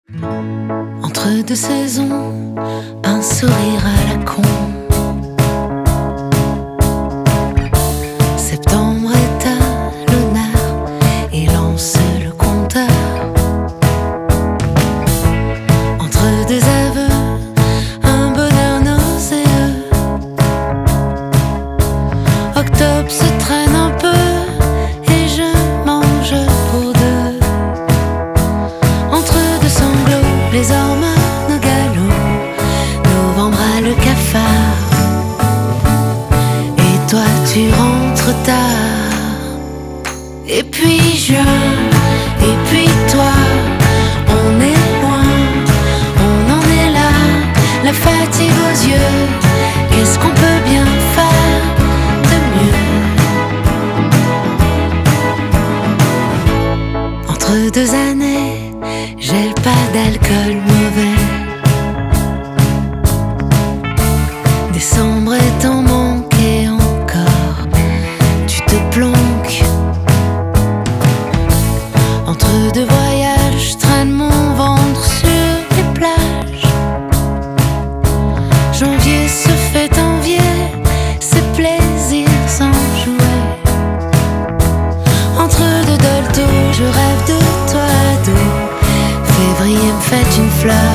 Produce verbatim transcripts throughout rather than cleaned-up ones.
Entre deux saisons, un sourire à la con. Septembre est à l'honneur et lance le compteur. Entre deux aveux, un bonheur nauséeux. Octobre se traîne un peu et je mange pour deux. Entre deux sanglots, les hormones au galop. Novembre a le cafard et toi tu rentres tard. Et puis juin, et puis toi, on est loin, on en est là, la fatigue aux yeux. Qu'est-ce qu'on peut bien faire de mieux? Entre deux années, j'ai pas d'alcool mauvais. Décembre est en manque et encore tu te planques. Entre deux voyages, je traîne mon ventre sur les plages. Janvier se fait envier, c'est plaisir sans jouet. Entre deux dolto, je rêve de toi ado. Février me fait une fleur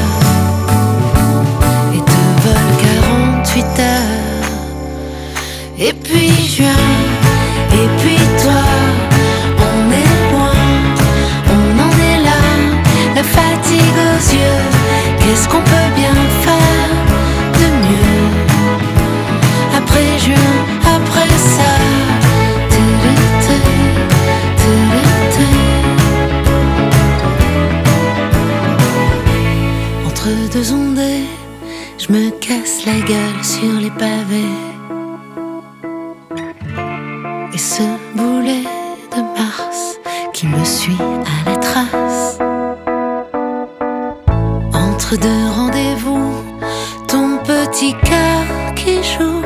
et te vole quarante-huit heures. Et puis juin, et puis toi, on est loin, on en est là, la fatigue aux yeux. Qu'est-ce qu'on peut bien faire de mieux? Après juin, après ça, télété, télété. Entre deux ondées, je me casse la gueule sur les pavés. Et ce boulet de mars qui me suit à la trace. Entre deux rendez-vous, ton petit cœur qui joue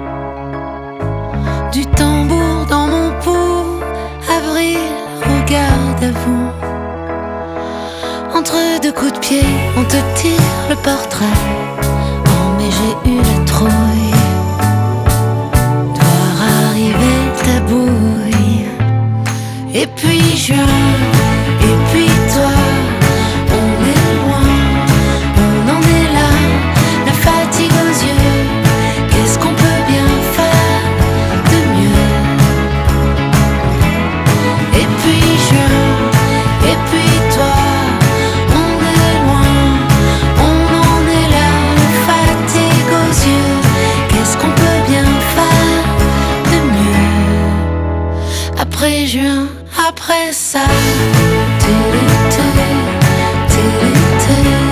du tambour dans mon pouls. Avril, regarde à vous. Entre deux coups de pied, on te tire le portrait. Oh mais j'ai eu la trouille de voir arriver ta bouille. Et puis juin, et puis toi, on est loin, on en est là, la fatigue aux yeux. Qu'est-ce qu'on peut bien faire de mieux? Et puis juin, et puis toi, on est loin, on en est là, la fatigue aux yeux. Qu'est-ce qu'on peut bien faire de mieux? Après juin, après ça, télété, télété.